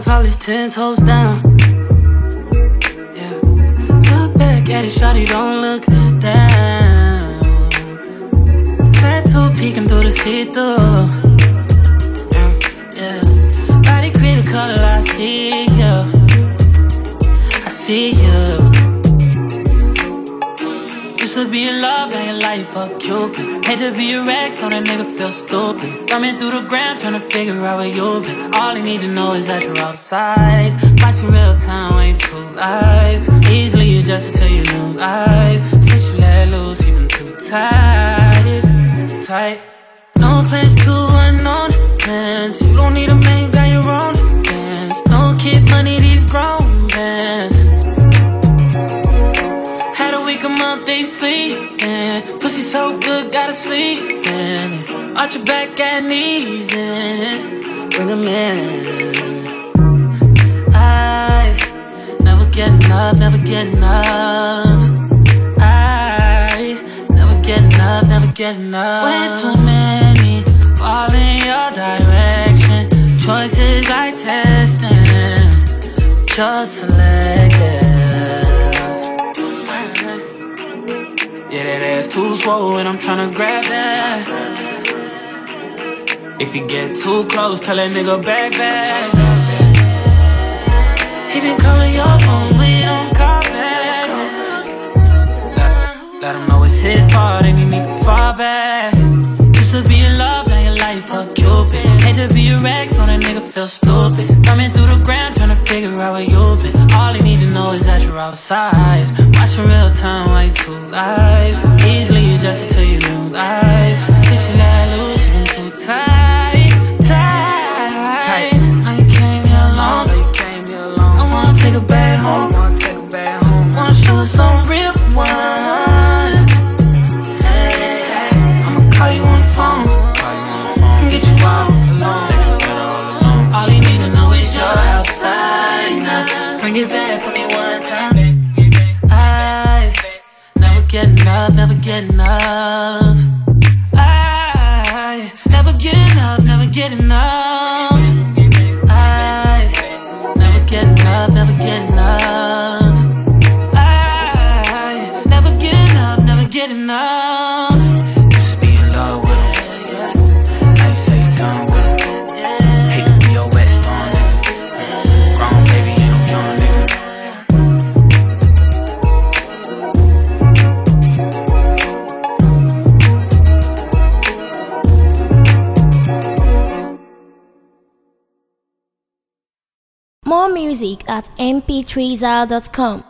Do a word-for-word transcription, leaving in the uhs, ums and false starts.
polish ten toes down. Yeah. Look back at it, shawty, don't look down. Tattoo peeking through the see-through. Yeah, yeah. Body create a color, I see you. I see you. Used to be in love, now your life a Cupid. Hate to be a Rex, know that nigga feel stupid. Thumbing through the gram, tryna figure out where you been. All I need to know is that you're outside. Watching real time, ain't too live. Easily adjusted to your new life. Since you let loose, you been too tight. Tight. No place to unknown plans. You don't need a man, got your own plans. No kid money, these grown plans. Come up, they sleepin'. Pussy so good, gotta sleep in. Arch your back at knees and bring them in. I never get enough, never get enough. I never get enough, never get enough. Way too many fall in your direction. Choices I testin', just selected. Yeah, that ass too swollen, I'm tryna grab that. If you get too close, tell that nigga back, back. He been calling your phone, but you don't call back. Let, let him know it's his fault and he need to fall back. Used to be in love, now your life a Cupid. Hate to be a Rex, know that nigga feel stupid. Thumbing through the gram, tryna figure out where you been. All I need to know is that you're outside. Watching real time, way too live. Easily adjusted to your new life. Since you let loose, you been too tight, tight, tight. Now you came here alone. Now you came here alone. I wanna take her back home. I wanna take her back home. Wanna show her some real ones. Hey, hey. I'ma call you on the phone. Call you on the phone. And get you all alone. Take it better all alone. All you need to know is you're outside now. Bring it back for me one time. Get enough, never get enough. I never get enough, never get enough. I never get enough, never get enough. I never get enough, never get enough. Used to be in love with him. Now you say you're done with him. Hate to be your wet storm, nigga. Grown baby, ain't no young nigga. More music at m p three zal dot com.